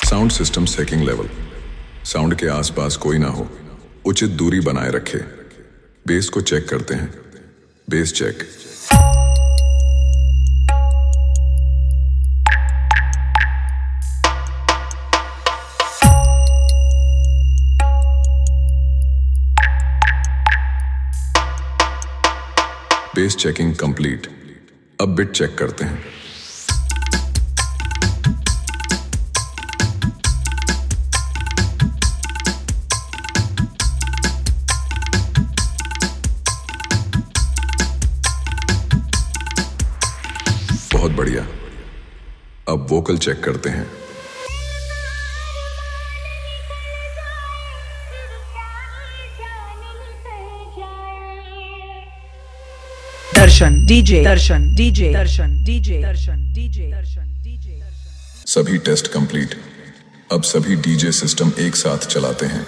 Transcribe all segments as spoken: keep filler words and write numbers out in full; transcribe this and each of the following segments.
Sound system checking level. Sound के आसपास कोई ना हो, उचित दूरी बनाए रखे। बेस को चेक करते हैं। Bass check. Bass checking complete. अब बिट चेक करते हैं। बहुत बढ़िया। अब वोकल चेक करते हैं। Darshan DJ Darshan DJ Darshan DJ Darshan DJ Darshan DJ Darshan. सभी टेस्ट कंप्लीट। अब सभी डीजे सिस्टम एक साथ चलाते हैं।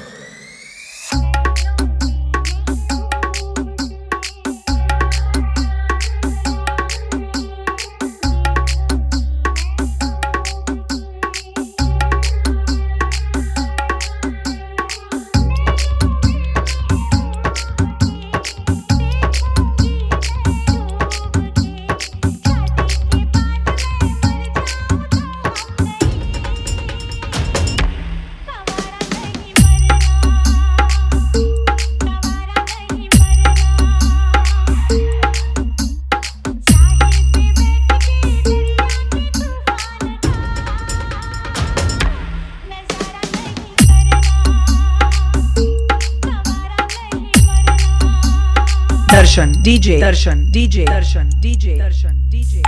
Darshan DJ Darshan DJ Darshan DJ Darshan DJ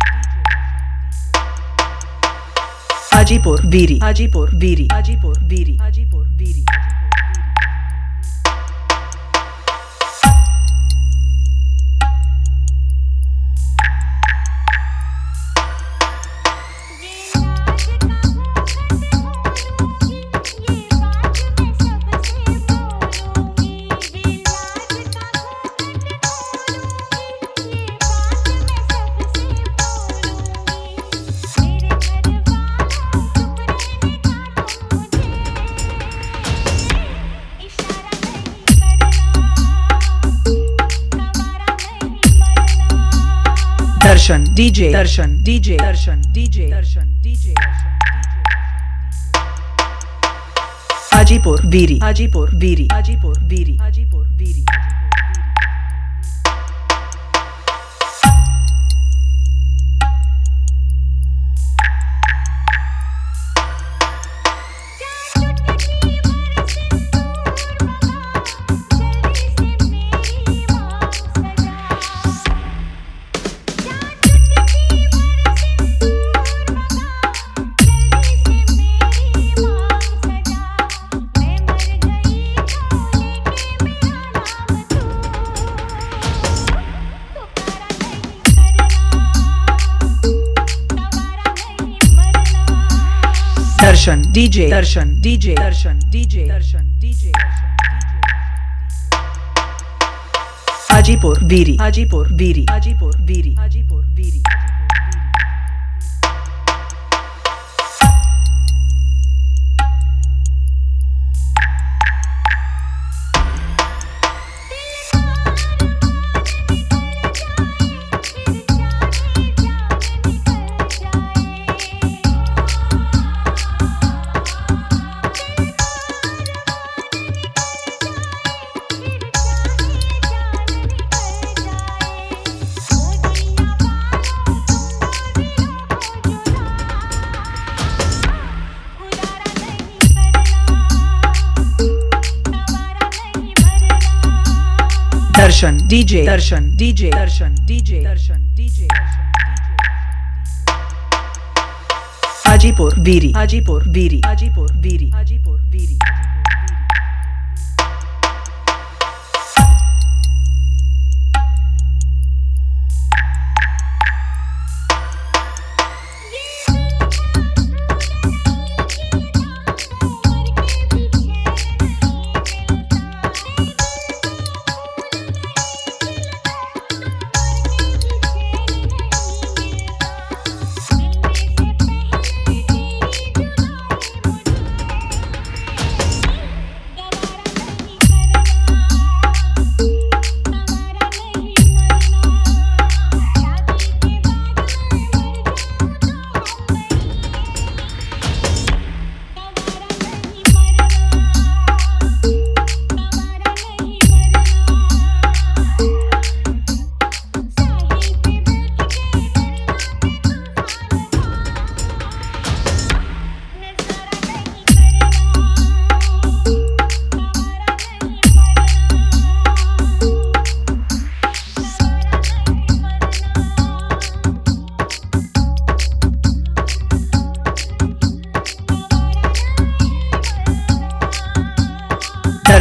Hajipur Biri Hajipur Biri Hajipur Biri Hajipur Biri. Darshan DJ Darshan DJ Darshan DJ Darshan DJ Hajipur Biri Hajipur Biri Hajipur Biri Hajipur Biri. Darshan DJ Darshan DJ Darshan DJ Darshan DJ Hajipur Biri Hajipur Biri Hajipur Biri Hajipur Biri. Darshan DJ Darshan DJ Darshan DJ Darshan DJ Hajipur Biri Hajipur Biri Hajipur Biri Hajipur Biri.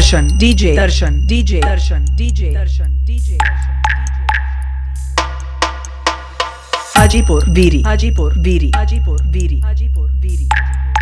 Darshan DJ Darshan DJ Darshan DJ Darshan DJ Hajipur Biri Hajipur Biri Hajipur Biri Hajipur बीरी